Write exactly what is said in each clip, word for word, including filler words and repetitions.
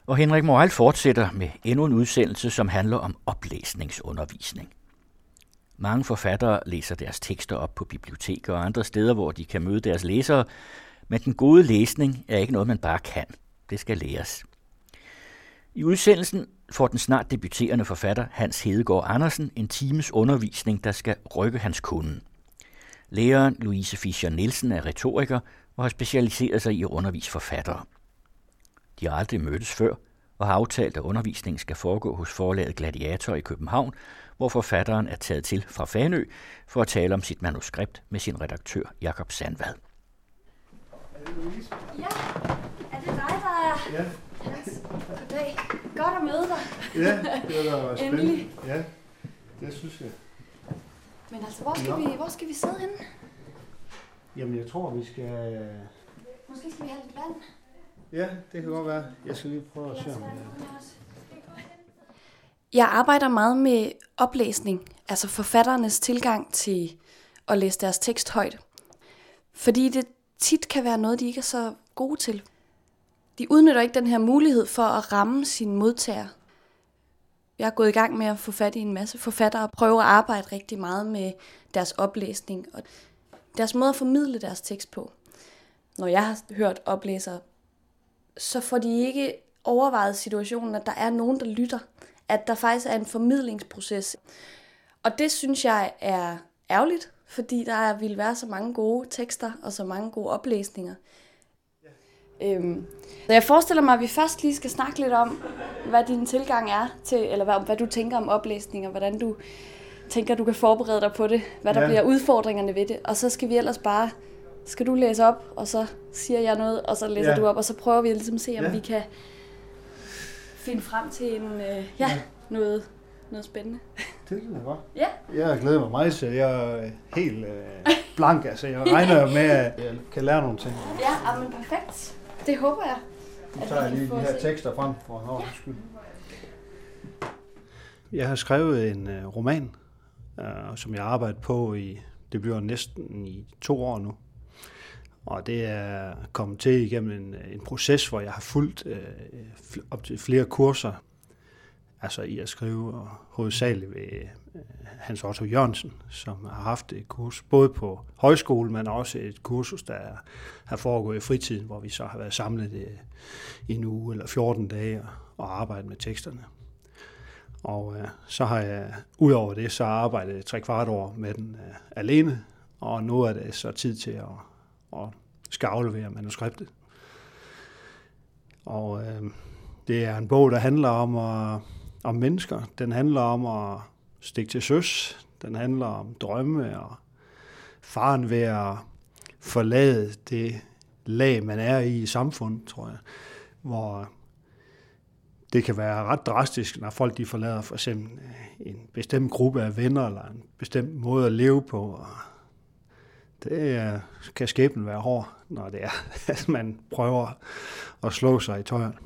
Og Henrik Moral fortsætter med endnu en udsendelse, som handler om oplæsningsundervisning. Mange forfattere læser deres tekster op på biblioteker og andre steder, hvor de kan møde deres læsere, men den gode læsning er ikke noget, man bare kan. Det skal læres. I udsendelsen får den snart debuterende forfatter Hans Hedegaard Andersen en times undervisning, der skal rykke hans kunde. Læreren Louise Fischer Nielsen er retoriker og har specialiseret sig i at undervise forfattere. De har aldrig mødtes før og har aftalt, at undervisningen skal foregå hos forlaget Gladiator i København, hvor forfatteren er taget til fra Fanø for at tale om sit manuskript med sin redaktør Jakob Sandvad. Er det Louise? Ja, er det dig, der er? Ja. Yes. Goddag. Godt at møde dig. Ja, det var da spændende. Endelig. Ja, det synes jeg. Men altså, hvor skal, vi, hvor skal vi sidde henne? Jamen, jeg tror, vi skal... Måske skal vi have lidt vand? Ja, det kan godt være. Jeg skal lige prøve at se, om jeg... Jeg arbejder meget med oplæsning, altså forfatternes tilgang til at læse deres tekst højt. Fordi det tit kan være noget, de ikke er så gode til. De udnytter ikke den her mulighed for at ramme sine modtagere. Jeg er gået i gang med at få fat i en masse forfattere og prøve at arbejde rigtig meget med deres oplæsning og deres måde at formidle deres tekst på. Når jeg har hørt oplæsere, så får de ikke overvejet situationen, at der er nogen, der lytter. At der faktisk er en formidlingsproces. Og det synes jeg er ærgerligt, fordi der vil være så mange gode tekster og så mange gode oplæsninger. Ja. Øhm, så jeg forestiller mig, at vi først lige skal snakke lidt om, hvad din tilgang er til, eller hvad, hvad du tænker om oplæsning, og hvordan du tænker, du kan forberede dig på det, hvad der ja. bliver udfordringerne ved det. Og så skal vi ellers bare, skal du læse op, og så siger jeg noget, og så læser ja. du op, og så prøver vi ligesom at se, om ja. vi kan finde frem til en, øh, ja, ja. Noget, noget spændende. Det er godt. Ja. Jeg glæder mig meget til, jeg er helt øh, blank, altså jeg regner med, at jeg kan lære nogle ting. Ja, men perfekt. Det håber jeg. Nu tager jeg lige de her tekster frem for en års skyld. Jeg har skrevet en øh, roman, øh, som jeg har arbejdet på i, det bliver næsten i to år nu. Og det er kommet til igennem en, en proces, hvor jeg har fulgt øh, op til flere kurser, altså i at skrive, og hovedsageligt ved øh, Hans Otto Jørgensen, som har haft et kurs både på højskole, men også et kursus, der har foregået i fritiden, hvor vi så har været samlet øh, i en uge eller fjorten dage og, og arbejdet med teksterne. Og øh, så har jeg, ud over det, så arbejdet tre kvart år med den øh, alene, og nu er det så tid til at og skal aflevere manuskriptet. Og øh, det er en bog, der handler om, at, om mennesker. Den handler om at stikke til søs. Den handler om drømme og faren ved at forlade det lag, man er i i samfundet, tror jeg. Hvor det kan være ret drastisk, når folk de forlader for eksempel en bestemt gruppe af venner, eller en bestemt måde at leve på. Og det kan skæbnen være hård, når det er, at man prøver at slå sig i tøjerne.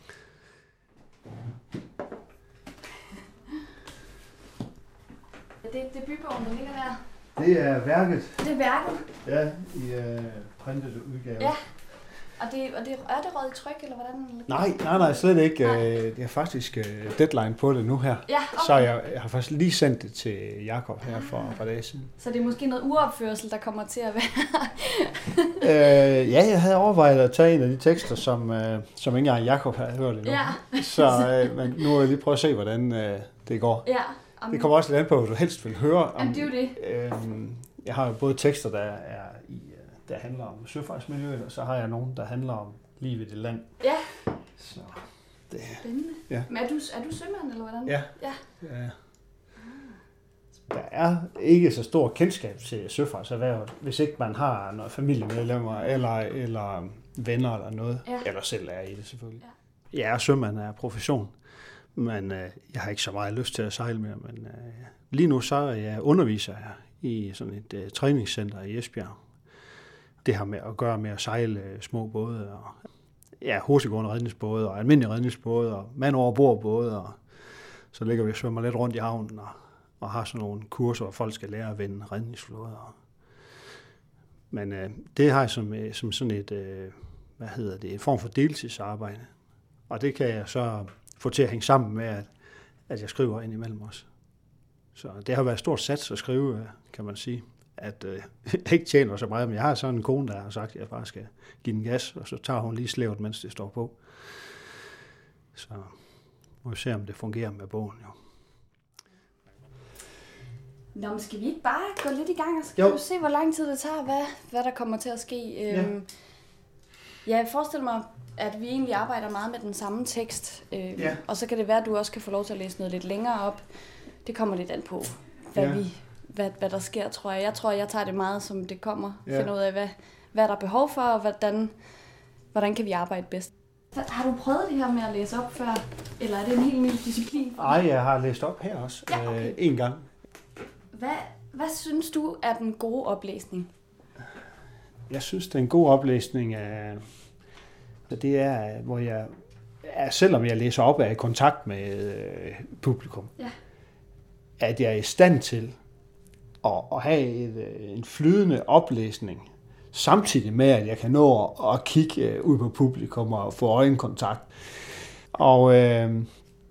Det er debutbogen, der ligger der. Det er værket. Det er værket? Ja, i uh, printet udgave. Ja, og, det, og det, er det røget i tryk, eller hvordan? Nej, nej, nej, slet ikke. Nej. Det er faktisk uh, deadline på det nu her. Ja, okay. Så jeg, jeg har faktisk lige sendt det til Jakob her for et par dage siden. Så det er måske noget uopførsel, der kommer til at være? øh, ja, jeg havde overvejet at tage en af de tekster, som, uh, som ikke engang Jakob havde hørt endnu. Ja. Så uh, men nu vil jeg lige prøve at se, hvordan uh, det går. Ja. Amen. Det kommer også lidt an på, hvad du helst vil høre. Om, Jamen, det er jo det. Øh, jeg har jo både tekster, der er i, der handler om søfartsmiljøet, og så har jeg nogle, der handler om livet i land. Ja. Så det. Spændende. Ja. Men er du, er du sømand, eller hvordan? Ja. Ja. ja. Der er ikke så stor kendskab til søfartserhvervet, hvis ikke man har noget familiemedlemmer, eller, eller venner eller noget, ja. Eller selv er i det selvfølgelig. Ja. Jeg er sømand af profession. Men øh, jeg har ikke så meget lyst til at sejle mere, men øh, lige nu så er jeg underviser her i sådan et øh, træningscenter i Esbjerg. Det har med at gøre med at sejle øh, små både, og ja, hurtiggående redningsbåde, og almindelige redningsbåde, og mand over bord både, og så ligger vi og svømmer lidt rundt i havnen, og, og har sådan nogle kurser, hvor folk skal lære at vende redningsflåder. Men øh, det har jeg som, som sådan et, øh, hvad hedder det, en form for deltidsarbejde. Og det kan jeg så få til at hænge sammen med, at, at jeg skriver ind imellem os. Så det har været et stort sats at skrive, kan man sige. At øh, jeg ikke tjener så meget, men jeg har sådan en kone, der har sagt, at jeg bare skal give den gas, og så tager hun lige slævet, mens det står på. Så må vi se, om det fungerer med bogen, jo. Nå, men skal vi ikke bare gå lidt i gang, og så jo. kan du se, hvor lang tid det tager, hvad, hvad der kommer til at ske. Ja. Øhm, jeg forestiller mig, at vi egentlig arbejder meget med den samme tekst, øh, ja. og så kan det være, at du også kan få lov til at læse noget lidt længere op. Det kommer lidt an på, hvad, ja. vi, hvad, hvad der sker, tror jeg. Jeg tror, jeg tager det meget, som det kommer. Ja. Finder ud af, hvad, hvad der er behov for, og hvordan, hvordan kan vi arbejde bedst. Har du prøvet det her med at læse op før, eller er det en helt ny disciplin? Nej, jeg har læst op her også, ja, okay. øh, en gang. Hvad, hvad synes du er den gode oplæsning? Jeg synes, det er en god oplæsning af, det er, hvor jeg, selvom jeg læser op, er i kontakt med publikum, ja. At jeg er i stand til at, at have et, en flydende oplæsning, samtidig med, at jeg kan nå at kigge ud på publikum og få øjenkontakt. Og øh,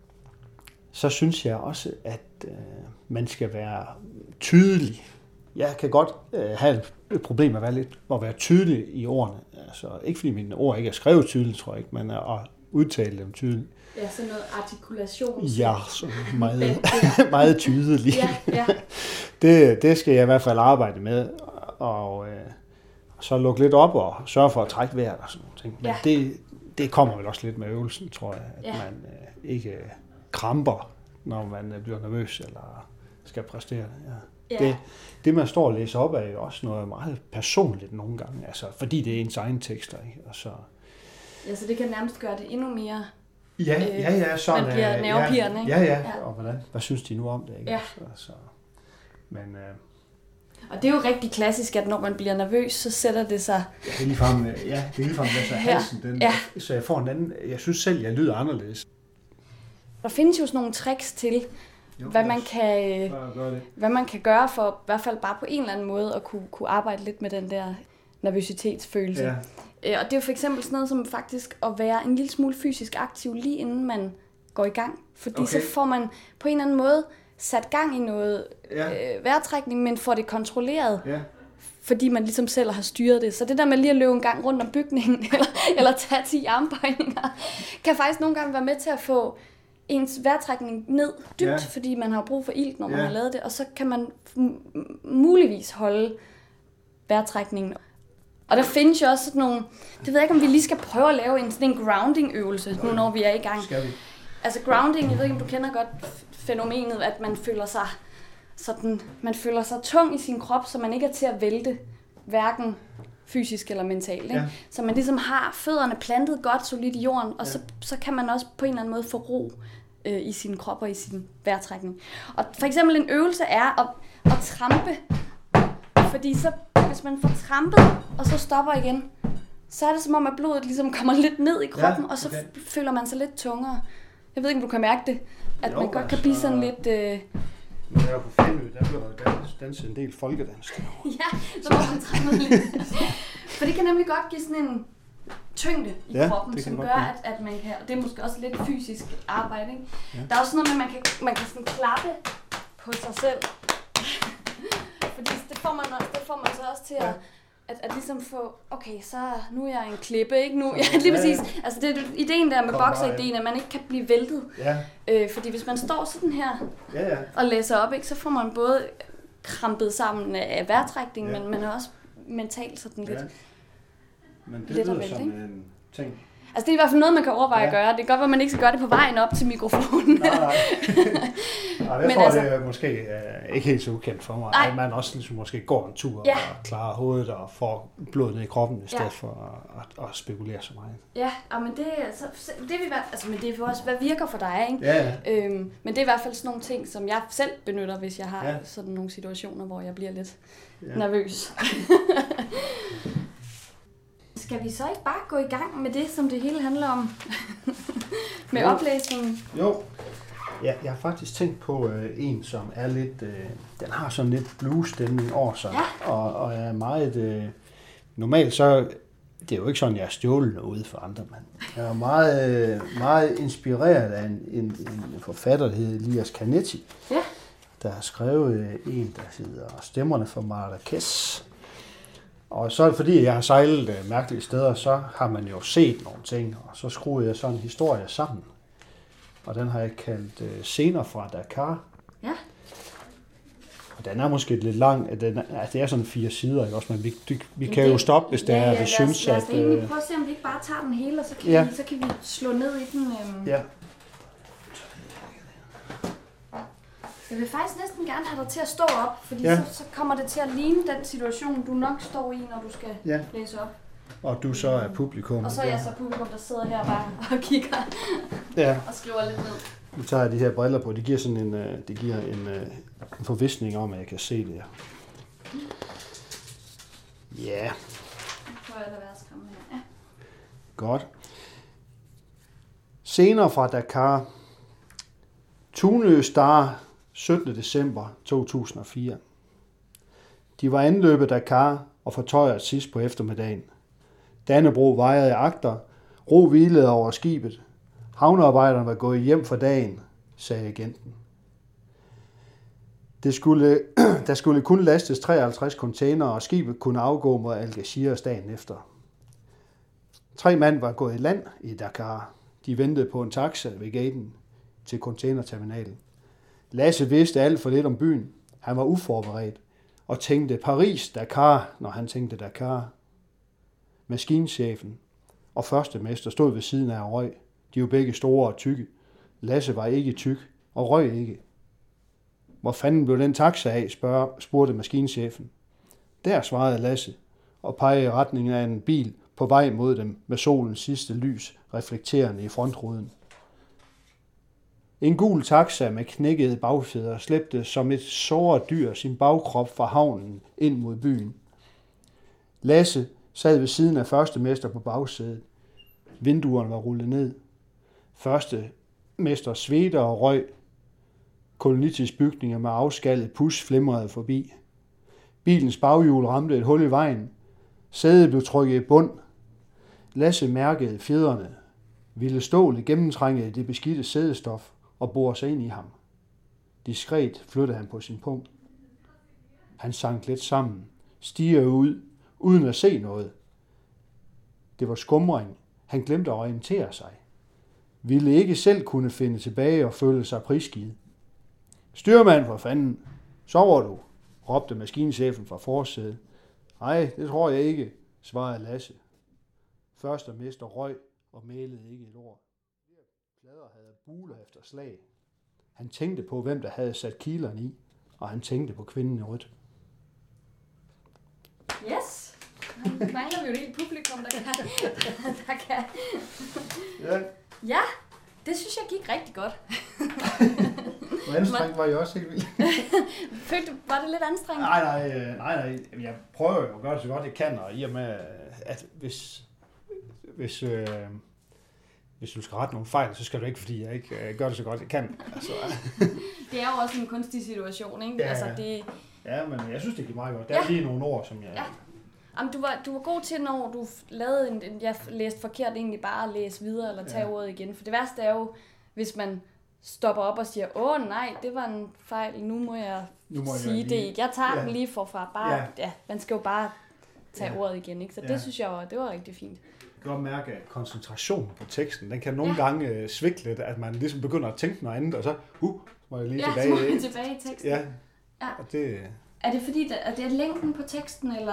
så synes jeg også, at øh, man skal være tydelig. Jeg kan godt øh, have et problem med at være, lidt, at være tydelig i ordene. Altså, ikke fordi mine ord ikke er skrevet tydeligt, tror jeg ikke, men at udtale dem tydeligt. Ja, sådan noget artikulation. Ja, så meget, meget tydeligt. Ja, ja. Det, det skal jeg i hvert fald arbejde med, og øh, så lukke lidt op og sørge for at trække vejret og sådan noget ting. Men ja. det, det kommer vel også lidt med øvelsen, tror jeg, at ja. man øh, ikke kramper, når man øh, bliver nervøs eller skal præstere det. Ja. Ja. Det, det, man står og læser op, er jo også noget meget personligt nogle gange, altså, fordi det er ens egen tekster. Ikke? Og så, ja, så det kan nærmest gøre det endnu mere. Ja, øh, ja, ja. Sådan, man bliver nervepirrende, ikke? Ja, ja, ja. Og hvordan, hvad synes de nu om det? Ikke? Ja. Så, så, men, øh, og det er jo rigtig klassisk, at når man bliver nervøs, så sætter det sig... Ja, det er ligefrem, ja, det er ligefrem, altså halsen, den, ja. Så jeg får en anden... Jeg synes selv, jeg lyder anderledes. Der findes jo sådan nogle tricks til, jo, hvad, man kan, hvad man kan gøre for, i hvert fald bare på en eller anden måde, at kunne, kunne arbejde lidt med den der nervøsitetsfølelse. Ja. Og det er jo for eksempel sådan noget som faktisk at være en lille smule fysisk aktiv, lige inden man går i gang. Fordi okay. så får man på en eller anden måde sat gang i noget ja. øh, vejrtrækning, men får det kontrolleret, ja. Fordi man ligesom selv har styret det. Så det der med lige at løbe en gang rundt om bygningen, eller, eller tage ti armbøjninger, kan faktisk nogle gange være med til at få ens vejrtrækning ned dybt, ja. Fordi man har brug for ilt, når man ja. Har lavet det, og så kan man m- muligvis holde vejrtrækningen. Og der findes jo også sådan nogle, det ved jeg ikke, om vi lige skal prøve at lave en, sådan en grounding-øvelse, nu når vi er i gang. Skal vi? Altså grounding, jeg ved ikke, om du kender godt fænomenet, at man føler sig sådan, man føler sig tung i sin krop, så man ikke er til at vælte, hverken fysisk eller mentalt. Ikke? Ja. Så man ligesom har fødderne plantet godt solidt i jorden, og ja. så, så kan man også på en eller anden måde få ro øh, i sin krop og i sin vejrtrækning. Og for eksempel en øvelse er at, at trampe, fordi så, hvis man får trampet, og så stopper igen, så er det som om, at blodet ligesom kommer lidt ned i kroppen, ja, okay. og så f- føler man sig lidt tungere. Jeg ved ikke, om du kan mærke det, at jo, man godt kan blive sådan lidt... Øh... Nu er jeg på Fænø, der bliver der danset en del folkedans. Ja, så må man træne lidt. For det kan nemlig godt give sådan en tyngde i ja, kroppen, som gør, at, at man kan... Og det er måske også lidt fysisk arbejde, ikke? Ja. Der er også noget med, at man kan, man kan sådan klappe på sig selv. Fordi det får man, også, det får man så også til at... Ja. At, at ligesom få, okay, så nu er jeg en klippe, ikke? Nu, ja, lige præcis. Altså det er ideen der med bokserideen, at man ikke kan blive væltet. Ja. Øh, fordi hvis man står sådan her ja, ja. Og læser op, ikke, så får man både krampet sammen af vejrtrækning, ja. men, men også mentalt sådan lidt. Ja. Men det lyder som en ting. Altså det er i hvert fald noget, man kan overveje ja. At gøre. Det kan godt være, at man ikke skal gøre det på vejen op til mikrofonen. Nej, nej. nej jeg tror, altså, det er måske uh, ikke helt så ukendt for mig, nej. At man også ligesom, måske går en tur ja. Og klarer hovedet og får blodet ned i kroppen, i stedet ja. For at, at, at spekulere så meget. Ja, men det, så, det vil være, altså, men det er for også, hvad virker for dig, ikke? Ja, ja. Øhm, men det er i hvert fald sådan nogle ting, som jeg selv benytter, hvis jeg har ja. Sådan nogle situationer, hvor jeg bliver lidt ja. Nervøs. Skal vi så ikke bare gå i gang med det, som det hele handler om? Med jo. Oplæsningen? Jo. Ja, jeg har faktisk tænkt på øh, en, som er lidt... Øh, den har sådan lidt blues-stemning over sig. Ja. Og, og er meget... Øh, normalt så det er jo ikke sådan, jeg er stjålet noget for andre, mand. Jeg er meget, meget inspireret af en, en, en forfatter, der hedder Elias Canetti, ja. der har skrevet en, der hedder Stemmerne for Marrakech. Og så fordi jeg har sejlet mærkelige steder, så har man jo set nogle ting, og så skruede jeg sådan en historie sammen. Og den har jeg kaldt Scener fra Dakar. Ja. Og den er måske lidt lang, den er, altså det er sådan fire sider, ikke også, men vi, vi, vi kan det, jo stoppe, hvis det ja, er, ja, vi synes, at... Lad os egentlig prøve at se, om vi ikke bare tager den hele, og så kan, ja. vi, så kan vi slå ned i den. Øhm. Ja. Jeg vil faktisk næsten gerne have dig til at stå op, fordi ja. så, så kommer det til at ligne den situation, du nok står i, når du skal ja. læse op. Og du så er publikum. Og så er jeg så publikum, der sidder her bare og kigger ja. og skriver lidt ned. Nu tager jeg de her briller på. Det giver sådan en, det giver en, en forvisning om, at jeg kan se det her. Ja. Yeah. Nu prøver jeg at være skræmmende her. Ja. Godt. Scener fra Dakar. Tunø Star, syttende december to tusind og fire. De var anløbet Dakar og fortøjet sidst på eftermiddagen. Dannebro vejede agter. Ro hvilede over skibet. Havnearbejderne var gået hjem for dagen, sagde agenten. Det skulle, der skulle kun lastes treoghalvtreds containere, og skibet kunne afgå mod Algeciras dagen efter. Tre mand var gået i land i Dakar. De ventede på en taxa ved gaten til containerterminalen. Lasse vidste alt for lidt om byen. Han var uforberedt og tænkte Paris, Dakar, når han tænkte Dakar. Maskinchefen og førstemester stod ved siden af og røg. De var begge store og tykke. Lasse var ikke tyk og røg ikke. Hvor fanden blev den taxa af, spørg, spurgte maskinchefen. Der svarede Lasse og pegede i retningen af en bil på vej mod dem med solens sidste lys reflekterende i frontruden. En gul taxa med knækkede bagfædre slæbte som et såret dyr sin bagkrop fra havnen ind mod byen. Lasse sad ved siden af førstemester på bagsædet. Vinduerne var rullet ned. Førstemester svedte og røg. Kolonitisk bygninger med afskallet pus flimrede forbi. Bilens baghjul ramte et hul i vejen. Sædet blev trykket i bund. Lasse mærkede fjederne. Ville stålet gennemtrænge det beskidte sædestof og bore sig ind i ham. Diskret flyttede han på sin punkt. Han sank lidt sammen, stirrede ud, uden at se noget. Det var skumring. Han glemte at orientere sig. Ville ikke selv kunne finde tilbage og føle sig prisgivet. Styrmand for fanden, sover du? Råbte maskinchefen fra forsædet. Nej, det tror jeg ikke, svarede Lasse. Førstemester røg og mælede ikke et ord. Plader havde buler efter slag. Han tænkte på, hvem der havde sat kilerne i, og han tænkte på kvinden i rødt. Yes! Nu mangler vi jo et helt publikum, der kan... der kan. Ja. Ja, det synes jeg gik rigtig godt. Hvor anstrengt var jeg også helt vildt. Følte du, var det lidt anstrengt? Nej, nej, nej, nej. Jeg prøver jo at gøre det så godt jeg kan, og i og med, at hvis, hvis, øh, hvis du skal rette nogle fejl, så skal du ikke, fordi jeg ikke øh, gør det så godt jeg kan. Altså. Det er jo også en kunstig situation, ikke? Ja, altså, det... ja, men jeg synes, det gik meget godt. Der er ja. lige nogle ord, som jeg... Ja. Jamen, du, var, du var god til, når du lavede en, jeg læste forkert, egentlig bare at læse videre eller tage ja. ordet igen. For det værste er jo, hvis man stopper op og siger, åh nej, det var en fejl, nu må jeg nu må sige jeg det. Jeg tager ja. den lige forfra. Bare, ja. Ja, man skal jo bare tage ja. ordet igen. Ikke? Så ja. det synes jeg var, det var rigtig fint. Jeg kan godt mærke, at koncentrationen på teksten, den kan nogle ja. gange uh, svigte lidt, at man ligesom begynder at tænke noget andet, og så uh, må jeg lige ja, tilbage. Ja, så må jeg tilbage i teksten. Ja, ja. Og det... Er det fordi, at det er længden på teksten, eller...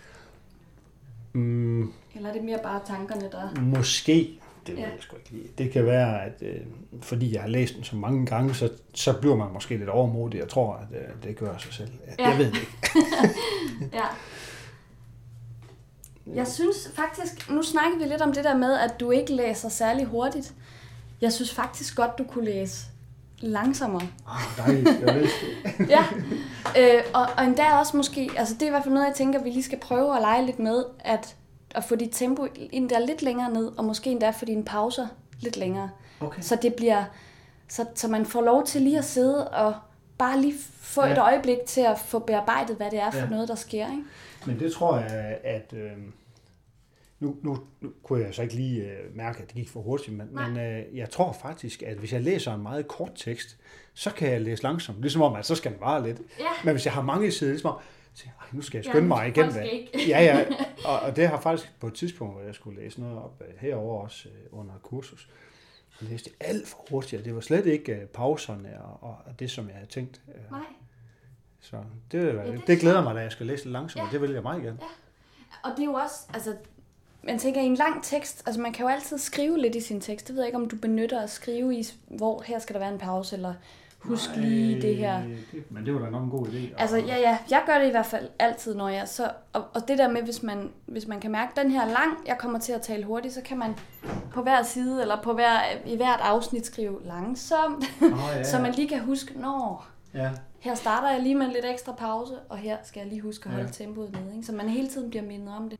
Mm, eller er det mere bare tankerne, der... Måske, det ved ja. jeg sgu ikke lige. Det kan være, at øh, fordi jeg har læst den så mange gange, så, så bliver man måske lidt overmodig. Jeg tror, at øh, det gør sig selv. Jeg, ja. jeg ved det ikke. ja. Jeg synes faktisk, nu snakker vi lidt om det der med, at du ikke læser særlig hurtigt. Jeg synes faktisk godt, du kunne læse langsommere. Ah, dejligt, jeg ved det. ja, øh, og, og endda også måske, altså det er i hvert fald noget, jeg tænker, vi lige skal prøve at lege lidt med, at, at få dit tempo endda lidt længere ned, og måske endda få dine pauser lidt længere. Okay. Så det bliver, så, så man får lov til lige at sidde og bare lige få ja. et øjeblik til at få bearbejdet, hvad det er for ja. noget, der sker. Ikke? Men det tror jeg, at øh, Nu, nu, nu kunne jeg så ikke lige øh, mærke, at det gik for hurtigt, men, men øh, jeg tror faktisk, at hvis jeg læser en meget kort tekst, så kan jeg læse langsomt. Ligesom om, at så skal den vare lidt. Ja. Men hvis jeg har mange sider, ligesom om, så ej, nu skal jeg skynde mig igen. Ikke. Ja, ja. Og, og det har faktisk på et tidspunkt, hvor jeg skulle læse noget op herover også øh, under kursus, jeg læste det alt for hurtigt, det var slet ikke øh, pauserne og, og, og det, som jeg havde tænkt. Øh. Nej. Så det, ja, det, det glæder mig, da jeg skal læse det langsomt, ja. Og det vil jeg meget gerne. Ja. Og det er jo også, altså, man tænker i en lang tekst, altså man kan jo altid skrive lidt i sin tekst. Det ved jeg ikke, om du benytter at skrive i, hvor her skal der være en pause, eller husk Nej, lige det her. Det, men det var da nok en god idé. Altså ja, ja, jeg gør det i hvert fald altid, når jeg så, og, og det der med, hvis man, hvis man kan mærke, den her lang, jeg kommer til at tale hurtigt, så kan man på hver side, eller på hver, i hvert afsnit skrive langsomt, oh, ja. Så man lige kan huske, når ja. Her starter jeg lige med en lidt ekstra pause, og her skal jeg lige huske at holde ja. Tempoet nede, ikke? Så man hele tiden bliver mindet om det.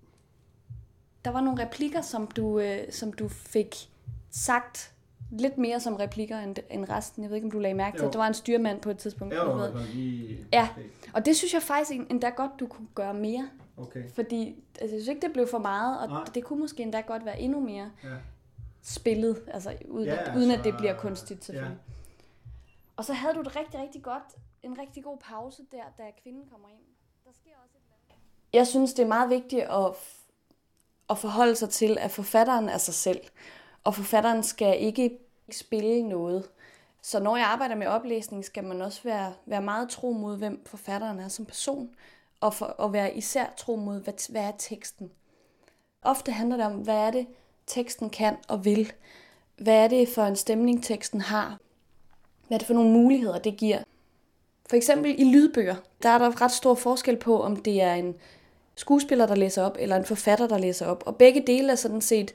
Der var nogle replikker, som du, øh, som du fik sagt lidt mere som replikker end, end resten. Jeg ved ikke, om du lagde mærke til, at der var en styrmand på et tidspunkt. Jo, det var lige... Ja, og det synes jeg faktisk endda godt, du kunne gøre mere. Okay. Fordi altså, jeg synes ikke, det blev for meget, og Nej. Det kunne måske endda godt være endnu mere ja. Spillet, altså uden, ja, altså, uden at det bliver kunstigt selvfølgelig. Ja. Og så havde du det rigtig, rigtig godt, en rigtig god pause der, da kvinden kommer ind. Der sker også et eller andet. Jeg synes, det er meget vigtigt at, at forholde sig til, at forfatteren er sig selv. Og forfatteren skal ikke spille noget. Så når jeg arbejder med oplæsning, skal man også være, være meget tro mod, hvem forfatteren er som person. Og, for, og være især tro mod, hvad, hvad er teksten. Ofte handler det om, hvad er det, teksten kan og vil. Hvad er det for en stemning, teksten har. Hvad er det for nogle muligheder, det giver. For eksempel i lydbøger, der er der ret stor forskel på, om det er en skuespiller, der læser op, eller en forfatter, der læser op. Og begge dele er sådan set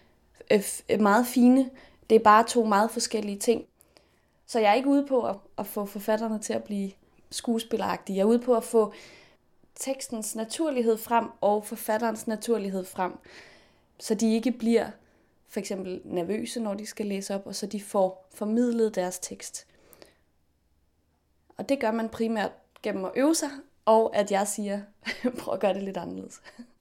meget fine. Det er bare to meget forskellige ting. Så jeg er ikke ude på at, at få forfatterne til at blive skuespilleragtige. Jeg er ude på at få tekstens naturlighed frem og forfatterens naturlighed frem. Så de ikke bliver for eksempel nervøse, når de skal læse op, og så de får formidlet deres tekst. Og det gør man primært gennem at øve sig, og at jeg siger, prøv at gøre det lidt anderledes.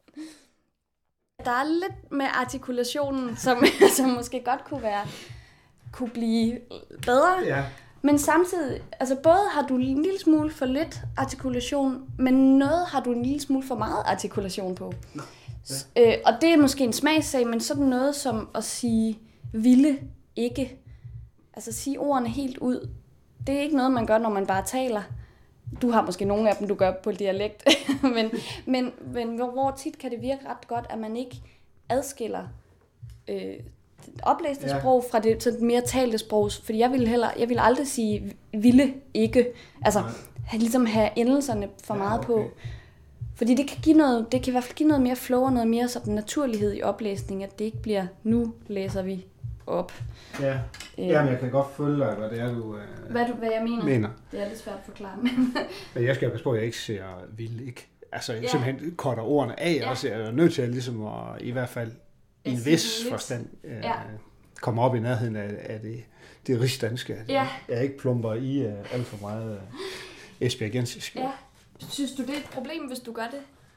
Der er lidt med artikulationen, som, som måske godt kunne være kunne blive bedre. Ja. Men samtidig, altså både har du en lille smule for lidt artikulation, men noget har du en lille smule for meget artikulation på. Nå, ja. øh, og det er måske en smagssag, men sådan noget som at sige ville ikke. Altså sige ordene helt ud. Det er ikke noget, man gør, når man bare taler. Du har måske nogle af dem, du gør på dialekt. men, men, men hvor tit kan det virke ret godt, at man ikke adskiller øh, oplæste ja. Sprog fra det, det mere talte sprog. Fordi jeg ville, heller, jeg ville aldrig sige ville ikke. Altså have, ligesom have endelserne for ja, meget okay. på. Fordi det kan, give noget, det kan i hvert fald give noget mere flow og noget mere sådan naturlighed i oplæsning, at det ikke bliver, nu læser vi op. Ja, øh, Jamen, jeg kan godt følge dig, hvad det er, du, øh, hvad, du hvad jeg mener. mener. Det er lidt svært at forklare. Men, men jeg skal passe på, at jeg ikke ser vil ikke. Altså ja. Simpelthen korter ordene af, ja. Og så er jeg nødt til at, ligesom at i hvert fald i en vis forstand øh, ja. komme op i nærheden af, af det, det rigsdanske. Ja. Jeg ikke plumper i uh, alt for meget uh, esbjergensisk. Ja. Synes du, det er et problem, hvis du gør det?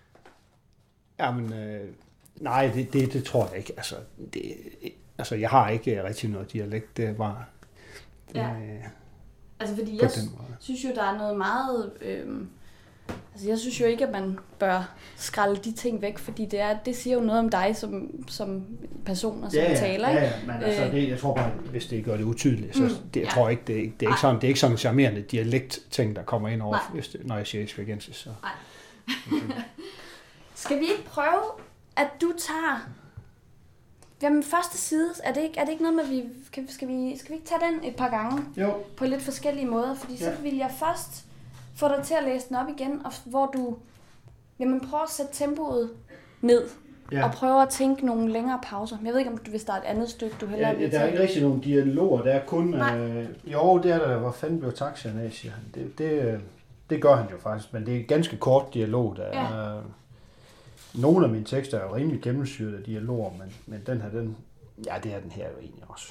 Jamen, øh, nej, det, det, det tror jeg ikke. Altså, det, altså, jeg har ikke rigtig noget dialekt. Det er bare... Det, ja. øh, altså, fordi jeg synes jo, der er noget meget... Øh, altså, jeg synes jo ikke, at man bør skralde de ting væk, fordi det, er, det siger jo noget om dig som, som person og som ja, ja, taler. Ja, ja, men altså, det, jeg tror bare, hvis det gør det utydeligt, så mm, det, jeg ja. tror ikke, det, det er ikke sådan, det er ikke sådan en charmerende dialekt-ting, der kommer ind over, hvis det, når jeg siger esbjergensisk. Så. Nej. Okay. Skal vi ikke prøve, at du tager... Jamen, første side, er det ikke, er det ikke noget med, at vi... Skal, skal, vi, skal vi ikke tage den et par gange? Jo. På lidt forskellige måder, fordi ja. Så vil jeg først få dig til at læse den op igen, og hvor du... Jamen, prøv at sætte tempoet ned, ja. Og prøve at tænke nogle længere pauser. Jeg ved ikke, om du vil starte et andet stykke, du hellere ja, vil der er ikke rigtig nogen dialoger, der er kun... Øh, jo, det er der, hvor fanden blev taxaen af, siger han. Det, det, det gør han jo faktisk, men det er en ganske kort dialog, der ja. er... Nogle af mine tekster er jo rimelig gennemsyret af dialoger, men, men den her, den... Ja, det er den her jo egentlig også.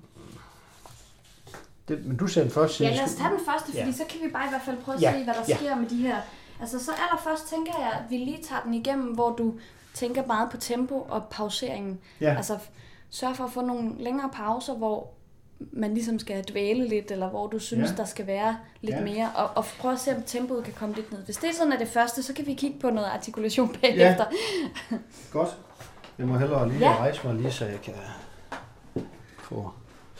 Det, men du ser den først. Ja, lad os tage den første, fordi ja. Så kan vi bare i hvert fald prøve at ja. se, hvad der ja. sker med de her... Altså, så allerførst tænker jeg, at vi lige tager den igennem, hvor du tænker meget på tempo og pauseringen. Ja. Altså sørg for at få nogle længere pauser, hvor man ligesom skal dvæle lidt, eller hvor du synes, ja. der skal være lidt ja. mere, og, og prøv at se, om tempoet kan komme lidt ned. Hvis det er sådan, at det første, så kan vi kigge på noget artikulation bagefter. Ja. Godt. Jeg må hellere lige ja. rejse mig lige, så jeg kan få...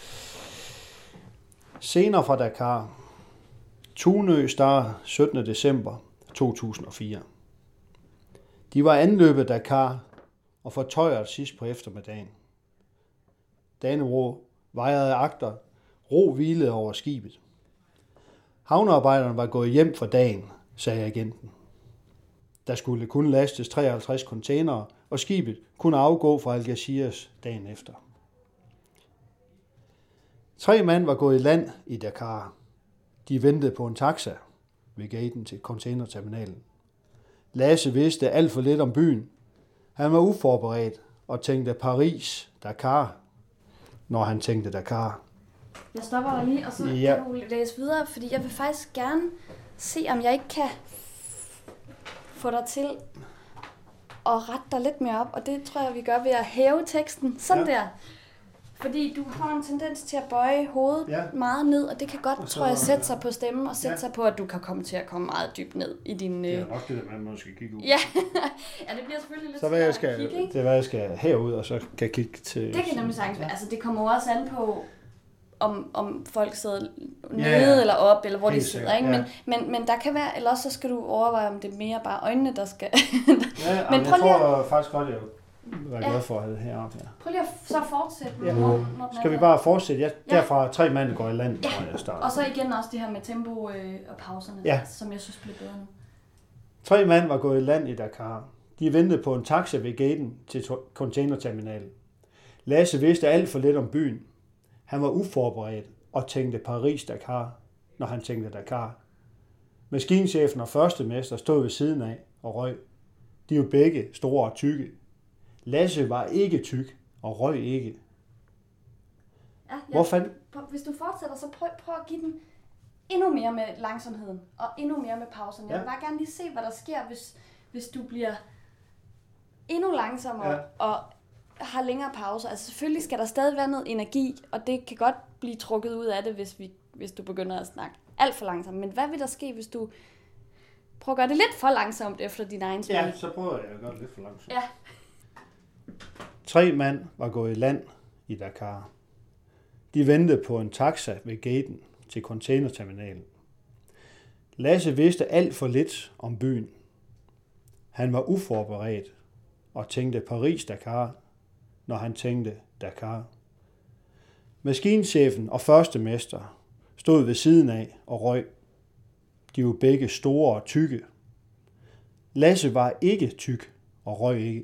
Scener fra Dakar. Tunø Star, syttende december to tusind og fire. De var anløbet Dakar og fortøjet sidst på eftermiddagen. Dannebrog vejrede agter, ro hvilede over skibet. Havnearbejderne var gået hjem for dagen, sagde agenten. Der skulle kun lastes treoghalvtreds containere, og skibet kunne afgå fra Algeciras dagen efter. Tre mand var gået i land i Dakar. De ventede på en taxa ved gaten til containerterminalen. Lasse vidste alt for lidt om byen. Han var uforberedt og tænkte Paris, Dakar, når han tænkte Dakar. Jeg stopper dig lige, og så ja. kan du læse videre, fordi jeg vil faktisk gerne se, om jeg ikke kan få dig til at rette dig lidt mere op, og det tror jeg, vi gør ved at hæve teksten sådan ja. der. Fordi du har en tendens til at bøje hovedet ja. meget ned, og det kan godt, så, tror jeg, sætte sig på stemmen, og sætte ja. sig på, at du kan komme til at komme meget dybt ned i din... Det er nok det, der man måske kigge ud. Ja. ja, det bliver selvfølgelig lidt så hvad jeg skal, at kigge, ikke? Det er, hvad jeg skal herud, og så kan jeg kigge til... Det kan nemlig sagtens være. Altså, det kommer jo også an på, om, om folk sidder nede ja, ja. eller op, eller hvor helt de sidder, ikke? Ja. Men, men, men der kan være, eller også så skal du overveje, om det er mere bare øjnene, der skal... ja, men jeg tror at... faktisk godt, jeg var glad for at have det heroppe. Ja. Prøv lige at så fortsætte. Ja. Når, når skal vi bare fortsætte? Ja, derfra ja. tre mand går i land, ja. tror jeg starter. Og så igen også det her med tempo øh, og pauserne, ja. som jeg synes bliver bedre nu. Tre mand var gået i land i Dakar. De ventede på en taxa ved gaten til containerterminalen. Lasse vidste alt for lidt om byen. Han var uforberedt og tænkte Paris, Dakar, når han tænkte Dakar. Maskinchefen og førstemester stod ved siden af og røg. De var begge store og tykke. Lasse var ikke tyk og røg ikke. Ja, ja. Hvor fanden? Hvis du fortsætter, så prøv, prøv at give den endnu mere med langsomheden og endnu mere med pauserne. Ja. Jeg vil bare gerne lige se, hvad der sker, hvis, hvis du bliver endnu langsommere ja. og har længere pauser. Altså selvfølgelig skal der stadig være noget energi, og det kan godt blive trukket ud af det, hvis, vi, hvis du begynder at snakke alt for langsomt. Men hvad vil der ske, hvis du prøver at gøre det lidt for langsomt efter din egen smag? Ja, så prøver jeg at gøre det lidt for langsomt. Ja. Tre mand var gået i land i Dakar. De ventede på en taxa ved gaten til containerterminalen. Lasse vidste alt for lidt om byen. Han var uforberedt og tænkte Paris, Dakar, når han tænkte Dakar. Maskinchefen og førstemester stod ved siden af og røg. De var begge store og tykke. Lasse var ikke tyk og røg ikke.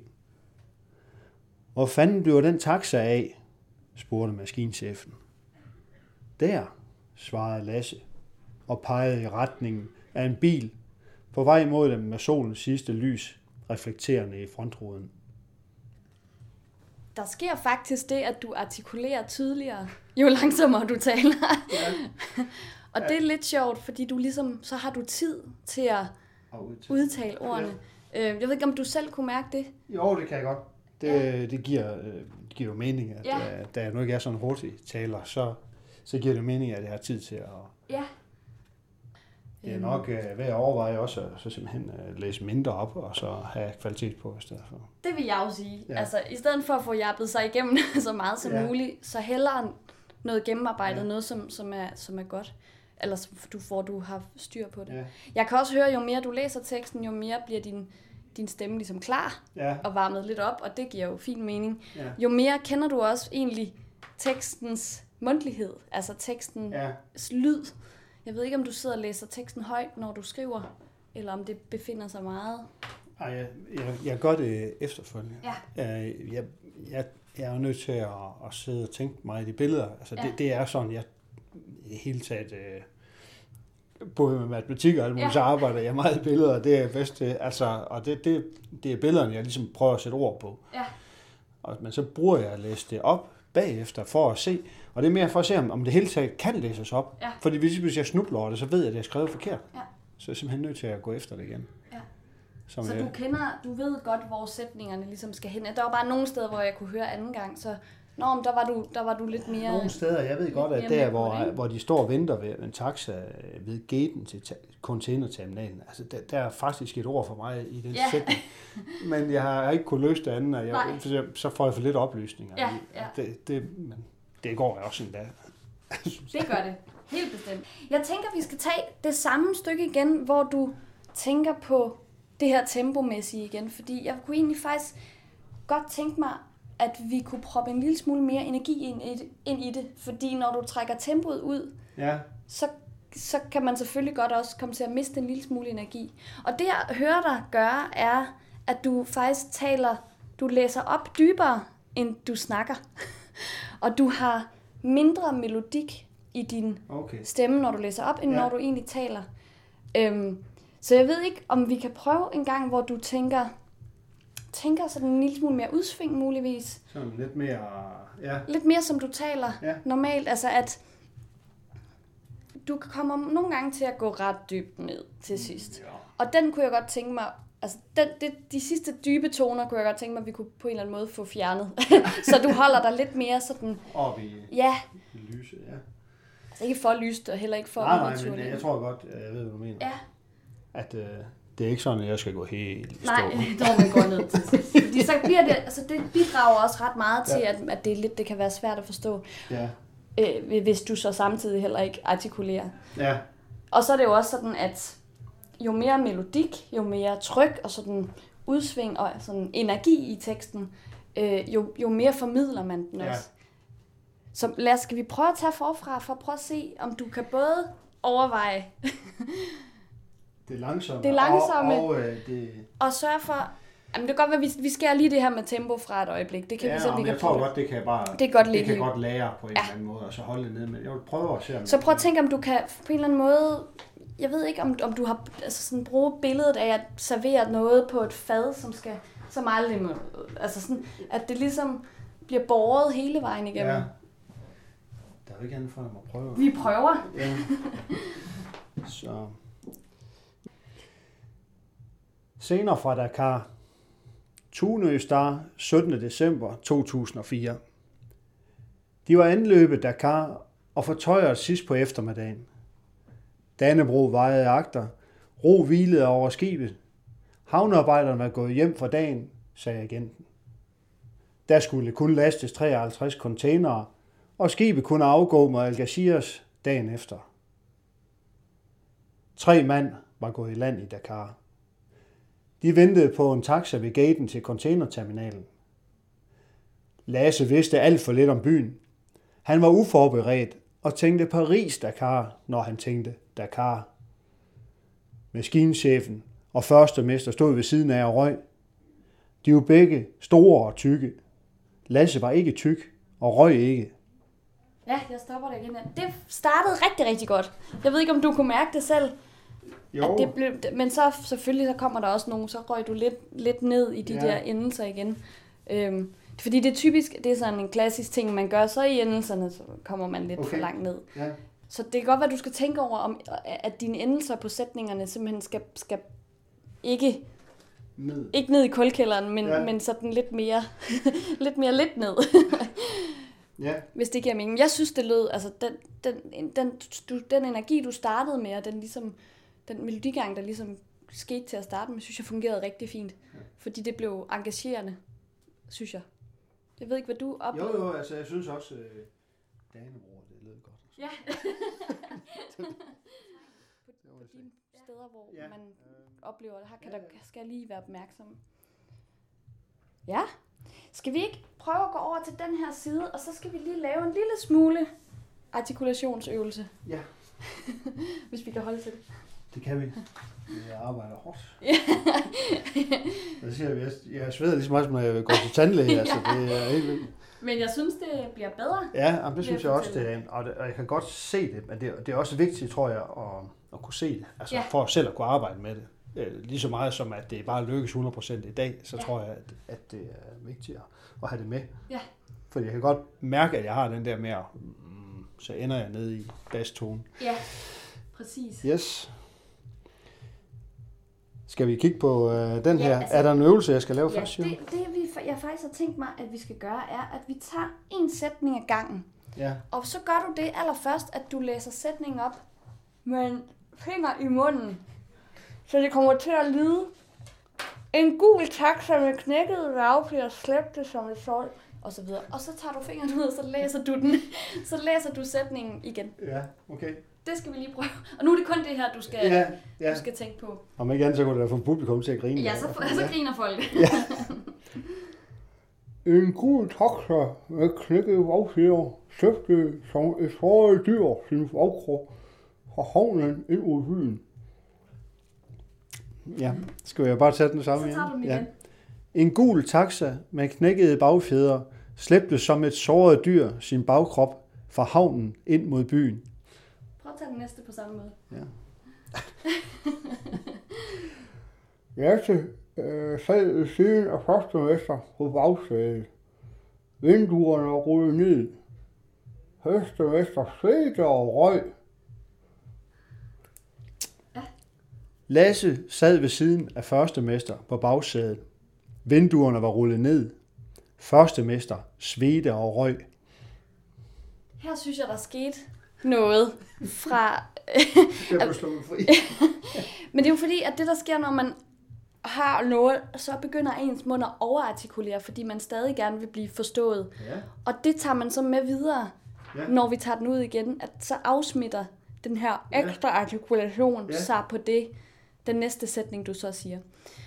Hvor fanden bliver den taxa af? Spurgte maskinchefen. Der, svarede Lasse og pegede i retningen af en bil på vej mod dem med solens sidste lys reflekterende i frontruden. Der sker faktisk det, at du artikulerer tydeligere, jo langsommere du taler. Ja. og ja. det er lidt sjovt, fordi du ligesom, så har du tid til at udtale, udtale ordene. Ja. Jeg ved ikke, om du selv kunne mærke det? Jo, det kan jeg godt. Det, ja. det, giver, det giver jo mening, at ja. da jeg nu ikke er sådan en hurtig taler, så, så giver det mening, at jeg har tid til at... Ja. Det er nok uh, ved at overveje også at så simpelthen uh, læse mindre op, og så have kvalitet på i stedet for. Det vil jeg jo sige. Ja. Altså, i stedet for at få jappet sig igennem så meget som ja. muligt, så hellere noget gennemarbejdet, ja. noget som, som, er, som er godt. Eller du får, du har styr på det. Ja. Jeg kan også høre, jo mere du læser teksten, jo mere bliver din, din stemme ligesom klar ja. og varmet lidt op, og det giver jo fin mening. Ja. Jo mere kender du også egentlig tekstens mundtlighed, altså tekstens ja. lyd. Jeg ved ikke, om du sidder og læser teksten højt, når du skriver, eller om det befinder sig meget. Ej, jeg, jeg, jeg gør det efterfølgende. Ja. Jeg, jeg, jeg, jeg er jo nødt til at, at sidde og tænke meget i de billeder. Altså, ja. det, det er sådan, jeg i hele taget, øh, både med matematik og alt muligt, ja. så arbejder jeg meget i billeder, det er bedst til. Altså, og det, det, det er billederne, jeg ligesom prøver at sætte ord på. Ja. Og, men så bruger jeg at læse det op bagefter for at se, og det er mere for at se, om, om det hele taget kan læses op. Ja. Fordi hvis jeg snubler over det, så ved jeg, at det er skrevet forkert. Ja. Så er jeg simpelthen nødt til at gå efter det igen. Ja. Som så jeg... du kender, du ved godt, hvor sætningerne ligesom skal hen. Der var bare nogle steder, hvor jeg kunne høre anden gang, så nå, men der var du, der var du lidt mere... Nogle steder, jeg ved godt, at der, hvor, hvor de står og venter ved en taxa ved gaten til containerterminalen, altså der, der er faktisk et ord for mig i den ja. sætning. Men jeg har ikke kunnet løse det andet, og jeg, så får jeg for lidt oplysninger. Ja, ja. Det, det, men det går også en dag. Det gør det. Helt bestemt. Jeg tænker, vi skal tage det samme stykke igen, hvor du tænker på det her tempomæssige igen, fordi jeg kunne egentlig faktisk godt tænke mig, at vi kunne proppe en lille smule mere energi ind i det, ind i det. Fordi når du trækker tempoet ud, ja. så, så kan man selvfølgelig godt også komme til at miste en lille smule energi. Og det jeg hører dig gøre, er, at du faktisk taler, du læser op dybere, end du snakker. Og du har mindre melodik i din okay. stemme, når du læser op, end ja. når du egentlig taler. Øhm, så jeg ved ikke, om vi kan prøve en gang, hvor du tænker... tænker sådan en lille smule mere udsving muligvis. Sådan lidt mere, ja. Lidt mere som du taler ja. normalt. Altså at du kommer nogle gange til at gå ret dybt ned til sidst. Ja. Og den kunne jeg godt tænke mig, altså den, det, de sidste dybe toner kunne jeg godt tænke mig, at vi kunne på en eller anden måde få fjernet. Så du holder dig lidt mere sådan... Op i, ja. i lyset, ja. Altså ikke for lyst og heller ikke for... Nej, nej, men jeg tror godt, jeg ved, hvad du mener. Ja. At... Øh, det er ikke sådan, at jeg skal gå helt stå. Nej, dog man går ned til sidst. Fordi så bliver det, altså det bidrager også ret meget til, ja. at, at det, er lidt, det kan være svært at forstå, ja. øh, hvis du så samtidig heller ikke artikulerer. Ja. Og så er det jo også sådan, at jo mere melodik, jo mere tryk og sådan udsving og sådan energi i teksten, øh, jo, jo mere formidler man den også. Ja. Så lad os, skal vi prøve at tage forfra, for at prøve at se, om du kan både overveje... Det langsomme, det langsomme og, og, øh, det... og sørge for... Jamen det kan godt være, vi, vi skærer lige det her med tempo fra et øjeblik. Det kan ja, vi se, vi kan jeg tror godt, det kan bare... Det, godt det kan godt lære på en ja. eller anden måde, og så holde det ned. Men jeg vil prøve at se, om... Så prøv at tænke, om du kan på en eller anden måde... Jeg ved ikke, om, om du har altså sådan bruge billedet af at servere noget på et fad, som skal... Som aldrig må... Altså sådan, at det ligesom bliver båret hele vejen igennem. Ja. Der er jo ikke andet for, at man prøve. Vi prøver. Ja. Så... Senere fra Dakar, Tunø Star, syttende december to tusind og fire. De var anløbet Dakar og fortøjet sidst på eftermiddagen. Dannebrog vejede agter, ro hvilede over skibet. Havnearbejderne var gået hjem for dagen, sagde agenten. Der skulle kun lastes treoghalvtreds containere, og skibet kunne afgå mod Algeciras dagen efter. Tre mand var gået i land i Dakar. De ventede på en taxa ved gaten til containerterminalen. Lasse vidste alt for lidt om byen. Han var uforberedt og tænkte Paris-Dakar, når han tænkte Dakar. Maskinchefen og førstemester stod ved siden af og røg. De var begge store og tykke. Lasse var ikke tyk og røg ikke. Ja, jeg stopper dig igen. Det startede rigtig, rigtig godt. Jeg ved ikke, om du kunne mærke det selv. Jo. At det blev, men så selvfølgelig så kommer der også nogen, så røg du lidt, lidt ned i de ja. der endelser igen. Øhm, fordi det er typisk, det er sådan en klassisk ting, man gør, så i endelserne så kommer man lidt okay. for langt ned. Ja. Så det kan godt være, at du skal tænke over, om, at dine endelser på sætningerne simpelthen skal, skal ikke, ned. ikke ned i kulkælderen, men, ja. men sådan lidt mere, lidt mere lidt ned. Ja. Hvis det giver mening. Jeg synes, det lød, altså den, den, den, du, den energi, du startede med, og den, ligesom, den melodigang, der ligesom skete til at starte med, synes jeg fungerede rigtig fint. Ja. Fordi det blev engagerende, synes jeg. Jeg ved ikke, hvad du oplevede. Jo, jo, altså jeg synes også, øh, Dannebrog, det lød godt. Altså. Ja. På de steder, hvor ja. man oplever det, her kan ja, ja. der, skal jeg lige være opmærksom. Ja. Skal vi ikke prøve at gå over til den her side, og så skal vi lige lave en lille smule artikulationsøvelse. Ja. Hvis vi kan holde til det. Det kan vi. Jeg arbejder hårdt. Jeg siger, jeg, jeg sveder lige så meget, som når jeg går til tandlæge. ja. Altså, det er helt vildt. Men jeg synes, det bliver bedre. Ja, det synes jeg også, det er. Og, det, og jeg kan godt se det, men det, det er også vigtigt, tror jeg, at, at kunne se det. Altså ja. For selv at kunne arbejde med det. Lige så meget som, at det bare lykkes hundrede procent i dag, så ja. tror jeg, at, at det er vigtigt at, at have det med. Ja. For jeg kan godt mærke, at jeg har den der med, mm, så ender jeg nede i basstone. Ja, præcis. Yes. Skal vi kigge på øh, den Ja, her? altså- Er der en øvelse, jeg skal lave Ja, først? det, det vi, jeg faktisk har tænkt mig, at vi skal gøre, er, at vi tager en sætning ad gangen. Ja. Og så gør du det allerførst, at du læser sætningen op med en finger i munden. Så det kommer til at lyde. En gul taxa med knækket ravplir slæbte som et sol. Og så videre. Og så tager du fingeren ud, og så læser du den. Så læser du sætningen igen. Ja, okay. Det skal vi lige prøve. Og nu er det kun det her, du skal, Ja, ja. du skal tænke på. Om ikke andet, så kunne det da få publikum til at grine. Ja, så, så griner folk. Ja. En gul taxa med knækket ravplir slæbte som et såret dyr sin bagkrop fra havnen ind mod byen. Ja, skal jeg bare tage den samme Så igen? tager du den igen. Ja. En gul taxa med knækkede bagfjedre slæbte som et såret dyr sin bagkrop fra havnen ind mod byen. Prøv at tage den næste på samme måde. Ja. Lasse øh, sad ved siden af førstemester på bagsædet. Vinduerne var rullet ned. Høstemester svedte og røg. Lasse sad ved siden af førstemester på bagsædet. Vinduerne var rullet ned. Førstemester svedte og røg. Her synes jeg, der skete noget fra... Jeg kunne slå mig fri. Men det er jo fordi, at det der sker, når man har noget, så begynder ens mund at overartikulere, fordi man stadig gerne vil blive forstået. Ja. Og det tager man så med videre, Ja. når vi tager den ud igen, at så afsmitter den her Ja. ekstra artikulation Ja. sig på det, den næste sætning, du så siger.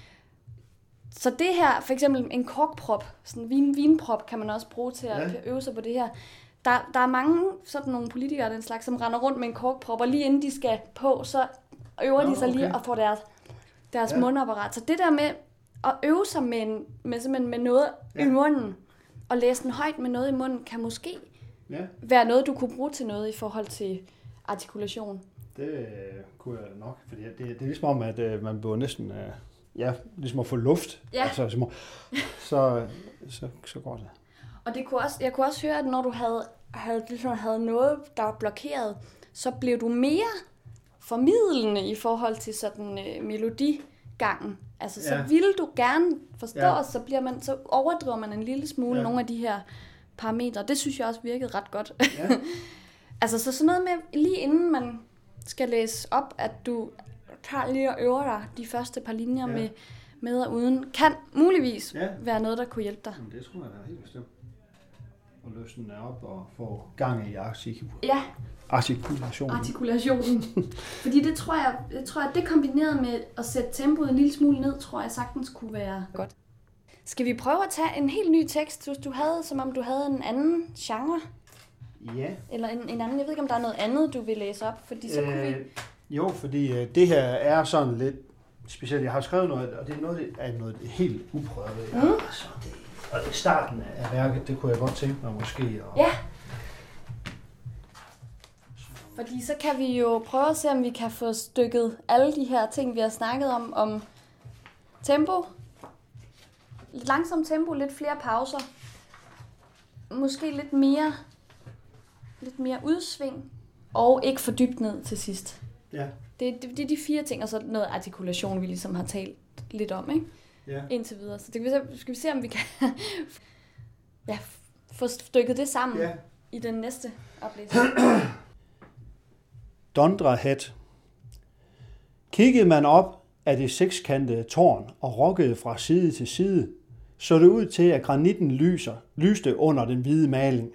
Så det her, for eksempel en korkprop, sådan en vin, vinprop, kan man også bruge til at Ja. øve sig på det her. Der, der er mange sådan nogle politikere af den slags, som render rundt med en korkprop, og lige inden de skal på, så øver Nå, de sig lige okay. og får deres, deres Ja. mundapparat. Så det der med at øve sig med, en, med, simpelthen med noget Ja. i munden, og læse den højt med noget i munden, kan måske Ja, være noget, du kunne bruge til noget i forhold til artikulation. det øh, kunne jeg nok, fordi det, det er ligesom om, at øh, man bliver næsten, øh, ja, ligesom at få luft. Ja. Altså, så, så, så, så går det. Og det kunne også, jeg kunne også høre, at når du havde, havde, ligesom havde noget, der var blokeret, så blev du mere formidlende i forhold til sådan øh, melodigangen. Altså, så Ja. ville du gerne forstå, Ja. og så, bliver man, så overdriver man en lille smule Ja. nogle af de her parametre. Det synes jeg også virkede ret godt. Ja. Altså, så sådan noget med, lige inden man skal læse op, at du tager lige og øver dig de første par linjer Ja. med, med og uden, kan muligvis Ja. være noget, der kunne hjælpe dig. Jamen, det tror jeg da helt bestemt. Og løsne den op og få gang i artikul- Ja, artikulationen. artikulationen. Fordi det tror jeg, jeg tror, at det kombineret med at sætte tempoet en lille smule ned, tror jeg sagtens kunne være godt. Skal vi prøve at tage en helt ny tekst, hvis du havde, som om du havde en anden genre? Ja. Eller en, en anden, jeg ved ikke, om der er noget andet, du vil læse op, fordi så kunne vi... Øh, jo, fordi øh, det her er sådan lidt specielt. Jeg har skrevet noget, og det er noget af noget helt uprøvet. Mm. Altså, det, og det starten af værket, det kunne jeg godt tænke mig måske. Og, Ja. Fordi så kan vi jo prøve at se, om vi kan få stykket alle de her ting, vi har snakket om, om tempo, lidt langsomt tempo, lidt flere pauser, måske lidt mere, lidt mere udsving, og ikke for dybt ned til sidst. Ja. Det, det, det er de fire ting, og så noget artikulation, vi ligesom har talt lidt om, ikke? Ja. Indtil videre. Så det kan vi, skal vi se, om vi kan ja, få stykket det sammen Ja. i den næste oplæsning. Dondrehat. Kiggede man op af det sekskantede tårn og rokkede fra side til side, så det ud til, at granitten lyser, lyste under den hvide maling.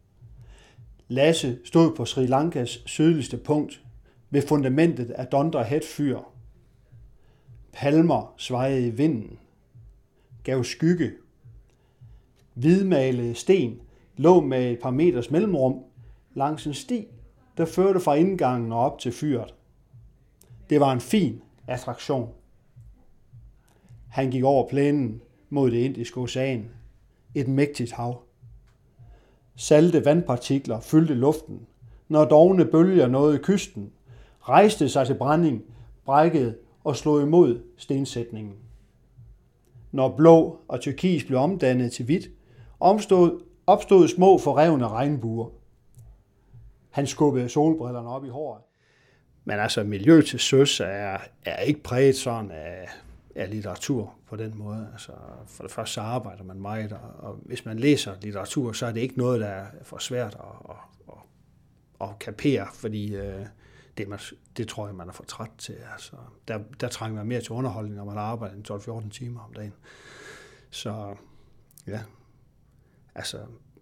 Lasse stod på Sri Lankas sydligste punkt ved fundamentet af Dondrehat fyr. Palmer svajede i vinden, gav skygge. Hvidmalede sten lå med et par meters mellemrum langs en sti, der førte fra indgangen og op til fyret. Det var en fin attraktion. Han gik over plænen mod det indiske ocean. Et mægtigt hav. Salte vandpartikler fyldte luften. Når dovne bølger nåede kysten, rejste sig til brænding, brækkede og slog imod stensætningen. Når blå og turkis blev omdannet til hvidt, opstod, opstod små forrevne regnbuer. Han skubbede solbrillerne op i håret. Men altså, miljø til søs er, er ikke præget sådan af, af litteratur på den måde. Altså, for det første så arbejder man meget, og, og hvis man læser litteratur, så er det ikke noget, der er for svært at, at, at, at kapere, fordi øh, det, man, det tror jeg, man er for træt til. Altså, der, der trænger man mere til underholdning, når man arbejder tolv til fjorten timer om dagen. Så ja, altså,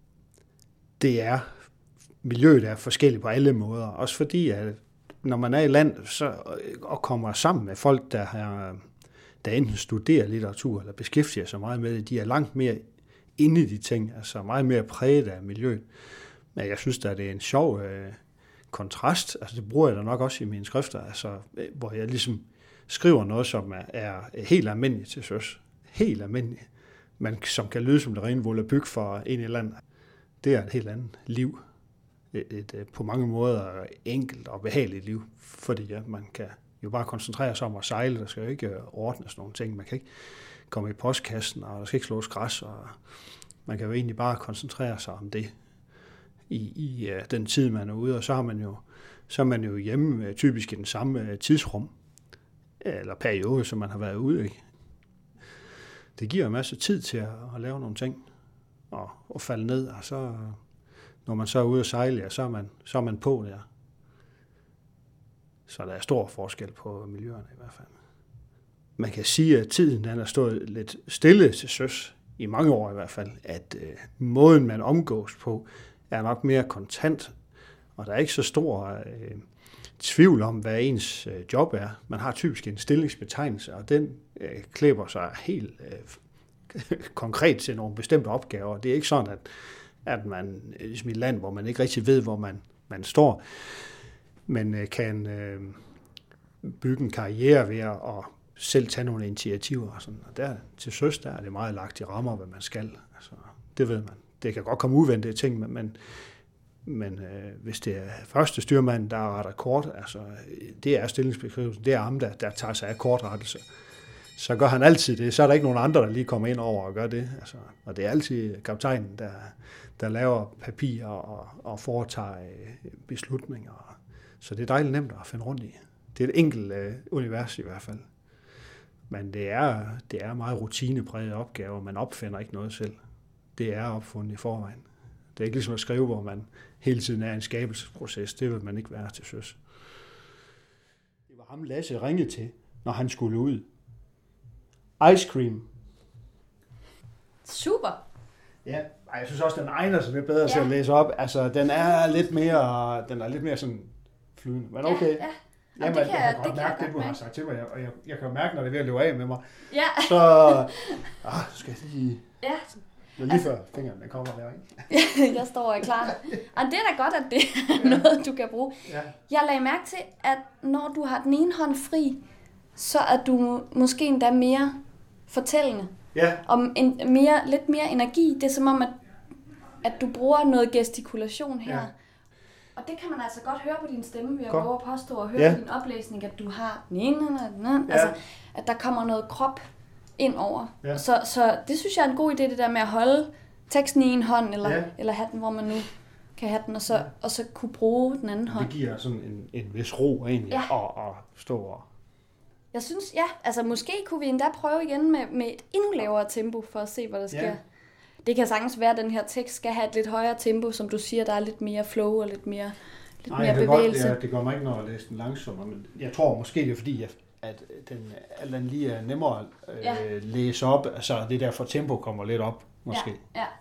det er, miljøet er forskelligt på alle måder, også fordi, at når man er i land så, og kommer sammen med folk, der, har, der enten studerer litteratur eller beskæftiger sig meget med det, de er langt mere inde i de ting, altså meget mere præget af miljøet. Men jeg synes, at det er en sjov øh, kontrast, altså det bruger jeg da nok også i mine skrifter, altså, hvor jeg ligesom skriver noget, som er, er helt almindeligt til søs. Helt almindeligt. Man, som kan lyde som det rene volapyk for en eller anden. Det er et helt andet liv. Et, et, et på mange måder enkelt og behageligt liv, fordi ja, man kan jo bare koncentrere sig om at sejle. Der skal jo ikke ordnes nogle ting. Man kan ikke komme i postkassen, og der skal ikke slås græs, og man kan jo egentlig bare koncentrere sig om det i, i uh, den tid, man er ude, og så, har man jo, så er man jo hjemme typisk i den samme tidsrum, eller periode, som man har været ude i. Det giver en masse tid til at, at lave nogle ting, og, og falde ned, og så, når man så er ude at sejle, ja, så, er man, så er man på der. Så der er stor forskel på miljøerne i hvert fald. Man kan sige, at tiden den er stået lidt stille til søs, i mange år i hvert fald, at øh, måden, man omgås på, er nok mere kontant, og der er ikke så stor øh, tvivl om, hvad ens øh, job er. Man har typisk en stillingsbetegnelse, og den øh, klæber sig helt øh, konkret til nogle bestemte opgaver. Det er ikke sådan, at, at man ligesom i et land, hvor man ikke rigtig ved, hvor man, man står, men øh, kan øh, bygge en karriere ved at selv tage nogle initiativer. Og sådan. Og der, til søs, der er det meget lagt i rammer, hvad man skal. Altså, det ved man. Det kan godt komme uventede ting, men, men øh, hvis det er første styrmand, der retter kort, altså det er stillingsbeskrivelsen, det er ham, der, der tager sig af kortrettelse. Så gør han altid det. Så er der ikke nogen andre, der lige kommer ind over og gør det. Altså, og det er altid kaptajnen, der, der laver papirer og, og foretager beslutninger. Så det er dejligt nemt at finde rundt i. Det er et enkelt øh, univers i hvert fald. Men det er, det er meget rutineprægede opgaver. Man opfinder ikke noget selv. Det er opfundet i forvejen. Det er ikke ligesom at skrive, hvor man hele tiden er i en skabelsesproces. Det vil man ikke være til søs. Det var ham, Lasse ringede til, når han skulle ud. Ice cream. Super. Ja, jeg synes også, den egner sig lidt bedre ja. til at læse op. Altså, den er lidt mere, den er lidt mere sådan flydende. Men okay. Ja, ja. Jamen, det kan, jeg kan godt det mærke kan det, du har sagt til mig, og jeg, jeg kan mærke, når det er ved at løbe af med mig. Ja. Så ah, skal jeg lige... Ja. Men lige altså, før fingrene kommer der, ikke? Jeg står og er klar. Og det er da godt, at det er noget, du kan bruge. Ja. Jeg lagde mærke til, at når du har den ene hånd fri, så er du måske endda mere fortællende. Ja. Om en, mere, lidt mere energi. Det er som om, at, at du bruger noget gestikulation her. Ja. Og det kan man altså godt høre på din stemme, ved at gå og påstå og høre ja. på din oplæsning, at du har den ene, den anden. Ja. Altså, at der kommer noget krop ind over. Ja. Så, så det synes jeg er en god idé, det der med at holde teksten i en hånd, eller, ja. eller have den, hvor man nu kan have den, og så, ja. og så kunne bruge den anden hånd. Det giver sådan en, en vis ro egentlig, ja. og, og stå og... Jeg synes, ja, altså måske kunne vi endda prøve igen med, med et endnu lavere tempo, for at se, hvad der sker. Ja. Det kan sagtens være, at den her tekst skal have et lidt højere tempo, som du siger, der er lidt mere flow og lidt mere, lidt Nej, mere det bevægelse. Godt, det, det går mig ikke, når jeg læser den langsommere, men jeg tror måske, det er fordi, at, at den, at den lige er nemmere at øh, ja. læse op, altså det der for tempo kommer lidt op, måske. Ja, ja.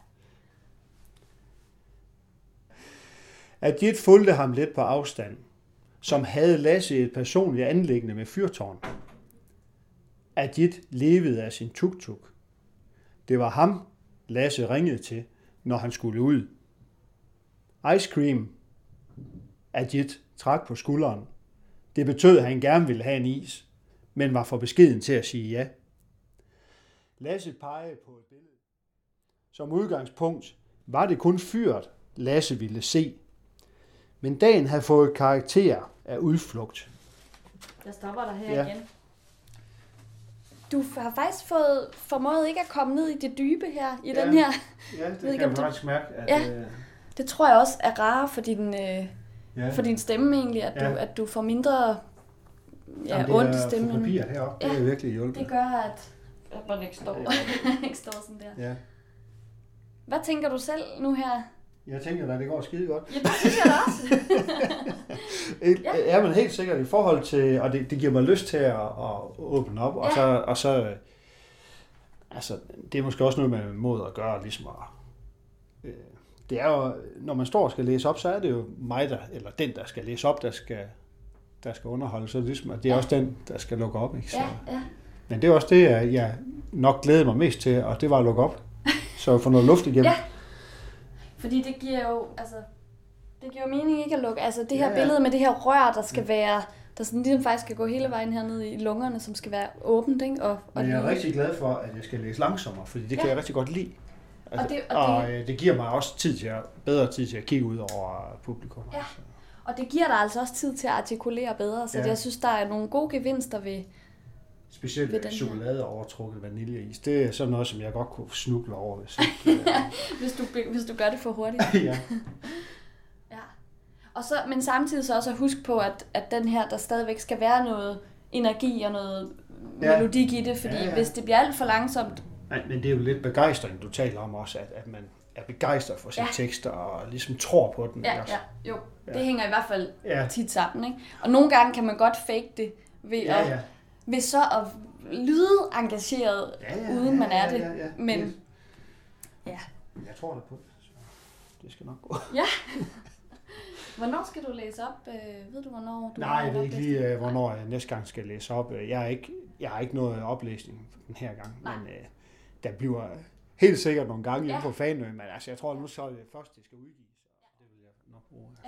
Ajit fulgte ham lidt på afstand, som havde Lasse et personligt anliggende med fyrtårn. Ajit levede af sin tuk-tuk. Det var ham, Lasse ringede til, når han skulle ud. Ice cream. Ajit trak på skulderen. Det betød, at han gerne ville have en is, men var for beskeden til at sige ja. Lasse pegede på et billede. Som udgangspunkt var det kun fyret, Lasse ville se. Men dagen havde fået karakter af udflugt. Jeg stopper dig her ja. igen. Du har faktisk fået formået ikke at komme ned i det dybe her, i ja. den her. Ja, det kan jeg faktisk mærke. At, ja, det tror jeg også er rare for din, øh, Ja. for din stemme egentlig, at, Ja. du, at du får mindre ja, Jamen, ondt i det er stemmen. for papiret heroppe, Ja. det er virkelig hjulpet. Det gør, at at man ikke står, ikke står sådan der. Ja. Hvad tænker du selv nu her? Jeg tænker da, det går skide godt. Ja, det synes jeg da også. Ja. Er man helt sikkert i forhold til, og det, det giver mig lyst til at, at åbne op, og Ja. så, og så, altså, det er måske også noget med mod at gøre, ligesom at, øh, det er jo, når man står og skal læse op, så er det jo mig, der, eller den, der skal læse op, der skal, der skal underholde, så det er ligesom, at det er Ja. også den, der skal lukke op, ikke? Så, Ja, ja. men det er også det, jeg nok glæder mig mest til, og det var at lukke op, så få noget luft igennem. Ja. Fordi det giver jo, altså, det giver jo mening ikke at lukke, altså det her Ja, ja. billede med det her rør, der skal være, der sådan ligesom faktisk skal gå hele vejen hernede i lungerne, som skal være åbent, ikke? Og, og Men jeg er lyde. rigtig glad for, at jeg skal læse langsommere, fordi det kan Ja. jeg rigtig godt lide. Altså, Og det- og og, det- og det, det giver mig også tid til at, bedre tid til at kigge ud over publikum. Ja. Altså. Og det giver dig altså også tid til at artikulere bedre, så Ja. det, jeg synes, der er nogle gode gevinster ved, Specielt Ved den her. chokolade overtrukket vaniljeis. Det er sådan noget, som jeg godt kunne snuble over. Hvis ikke, hvis du, hvis du gør det for hurtigt. ja. Ja. Og så, men samtidig så også at huske på, at, at den her, der stadigvæk skal være noget energi og noget Ja. melodik i det, fordi Ja, ja. hvis det bliver alt for langsomt, Men, men det er jo lidt begejstring, du taler om også, at, at man er begejstret for sine Ja. tekster og ligesom tror på den. ja, ikke også? ja, jo, Ja. det hænger i hvert fald Ja. tit sammen, ikke? Og nogle gange kan man godt fake det ved, Ja, at, ja. ved så at lyde engageret, Ja, ja, uden man ja, er ja, det. ja, ja. Men Yes. ja. Jeg tror da på det. Så det skal nok gå. Ja. Hvornår skal du læse op? Øh, ved du, hvornår du Nej, har jeg en ved ikke oplæsning? lige, øh, hvornår jeg næste gang skal læse op. Jeg har ikke, jeg har ikke noget oplæsning den her gang, Nej. men øh, der bliver helt sikkert nogle gange Ja. inde på Fanø, men altså, jeg tror, at nu så er det først, det skal udgives. og Det vil jeg nok bruge. Altså. Ja.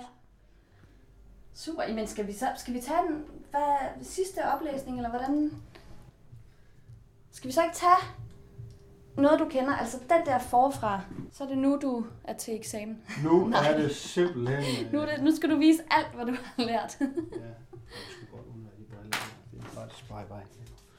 Super, men skal vi, så, skal vi tage den hvad, sidste oplæsning, eller hvordan? Skal vi så ikke tage noget, du kender? Altså den der forfra, så er det nu, du er til eksamen. Nu Nej. er det simpelthen... Øh, Nu, er det, nu skal du vise alt, hvad du har lært. Ja, jeg skulle godt undre de briller. Det er faktisk bare i vej.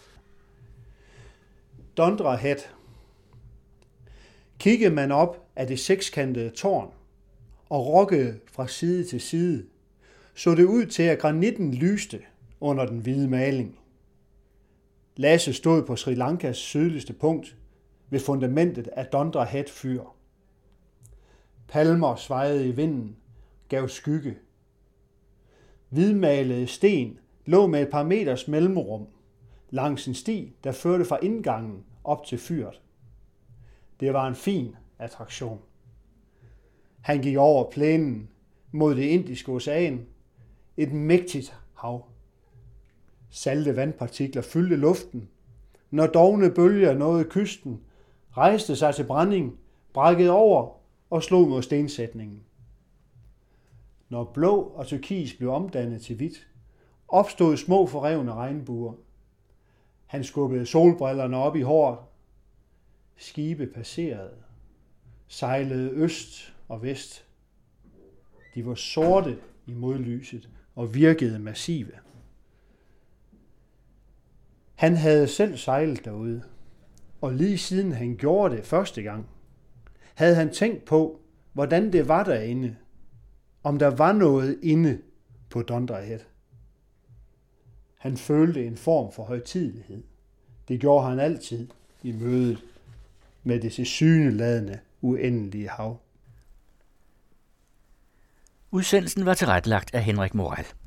Dondra hat. Kigger man op af det sekskantede tårn og rokkede fra side til side, så det ud til, at granitten lyste under den hvide maling. Lasse stod på Sri Lankas sydligste punkt ved fundamentet af Dondra hat fyr. Palmer svajede i vinden, gav skygge. Hvidmalede sten lå med et par meters mellemrum langs en sti, der førte fra indgangen op til fyret. Det var en fin attraktion. Han gik over plænen mod det indiske ocean, et mægtigt hav. Salte vandpartikler fyldte luften. Når dovne bølger nåede kysten, rejste sig til brænding, brækkede over og slog mod stensætningen. Når blå og turkis blev omdannet til hvidt, opstod små forrevne regnbuer. Han skubbede solbrillerne op i håret. Skibe passerede, sejlede øst og vest. De var sorte i modlyset og virkede massive. Han havde selv sejlet derude, og lige siden han gjorde det første gang, havde han tænkt på, hvordan det var derinde, om der var noget inde på Dondra hat. Han følte en form for højtidelighed. Det gjorde han altid i mødet med det tilsyneladende uendelige hav. Udsendelsen var tilrettelagt af Henrik Moral.